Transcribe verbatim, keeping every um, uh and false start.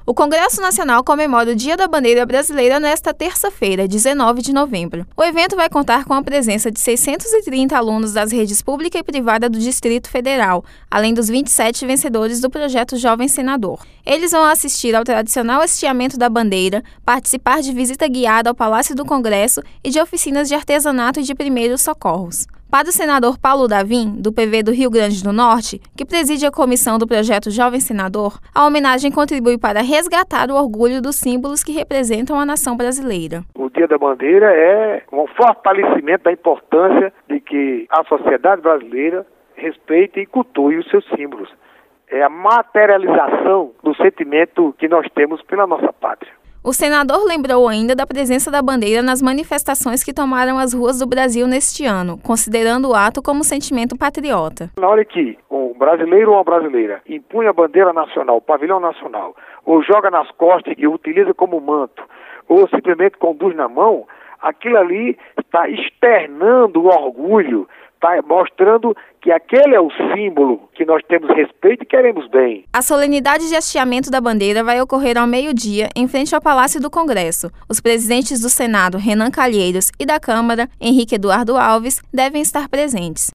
O Congresso Nacional comemora o Dia da Bandeira Brasileira nesta terça-feira, dezenove de novembro. O evento vai contar com a presença de seiscentos e trinta alunos das redes pública e privada do Distrito Federal, além dos vinte e sete vencedores do projeto Jovem Senador. Eles vão assistir ao tradicional hasteamento da bandeira, participar de visita guiada ao Palácio do Congresso e de oficinas de artesanato e de primeiros socorros. Para o senador Paulo Davim, do P V do Rio Grande do Norte, que preside a comissão do projeto Jovem Senador, a homenagem contribui para resgatar o orgulho dos símbolos que representam a nação brasileira. O Dia da Bandeira é um fortalecimento da importância de que a sociedade brasileira respeite e cultue os seus símbolos. É a materialização do sentimento que nós temos pela nossa pátria. O senador lembrou ainda da presença da bandeira nas manifestações que tomaram as ruas do Brasil neste ano, considerando o ato como sentimento patriota. Na hora que um brasileiro ou uma brasileira impunha a bandeira nacional, o pavilhão nacional, ou joga nas costas e utiliza como manto, ou simplesmente conduz na mão, aquilo ali está externando o orgulho, está mostrando que aquele é o símbolo que nós temos respeito e queremos bem. A solenidade de hasteamento da bandeira vai ocorrer ao meio-dia, em frente ao Palácio do Congresso. Os presidentes do Senado, Renan Calheiros, e da Câmara, Henrique Eduardo Alves, devem estar presentes.